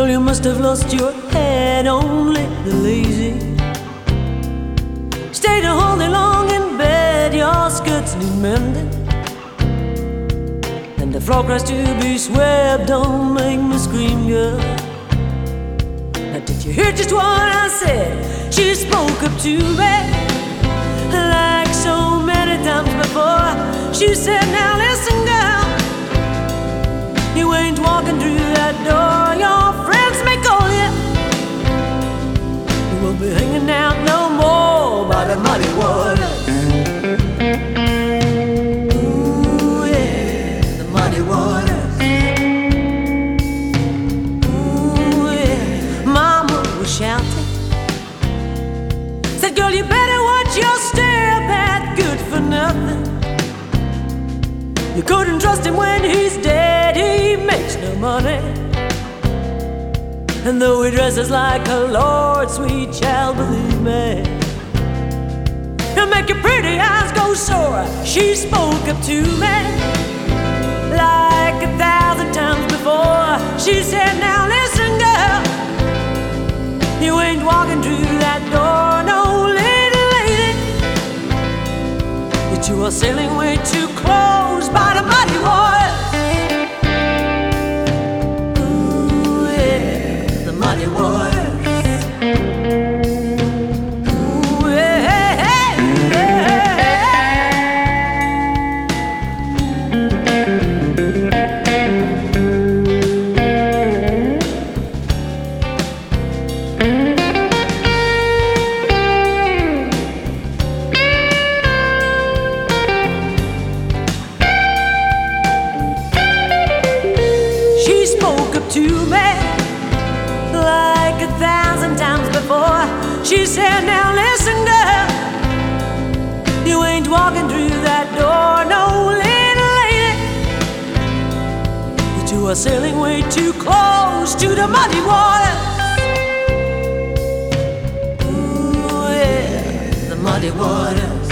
Girl, you must have lost your head, only the lazy stayed all day long in bed. Your skirts need mending, and the floor cries to be swept. Don't make me scream, girl. Now did you hear just what I said? She spoke up to me like so many times before. She said, now listen, girl, you ain't walking through that door. Your friends may call you, you won't be hanging out no more by the muddy waters. Ooh, yeah, the muddy waters. Ooh, yeah. Mama was shouting, said, girl, you better watch your step, that good for nothing. You couldn't trust him when he's dead, he makes no money. And though he dresses like a lord, sweet child, believe me, he'll make your pretty eyes go sore. She spoke up to me like 1,000 times before. She said, now listen, girl, you ain't walking through that door, no little lady, that you are sailing way too close by the muddy waters. Ooh, yeah, the muddy waters. Ooh, yeah, yeah. She spoke up to me like 1,000 times before. She said, now listen, girl, you ain't walking through that door, no little lady, that you are sailing way too close to the muddy waters. Ooh, yeah, the muddy waters.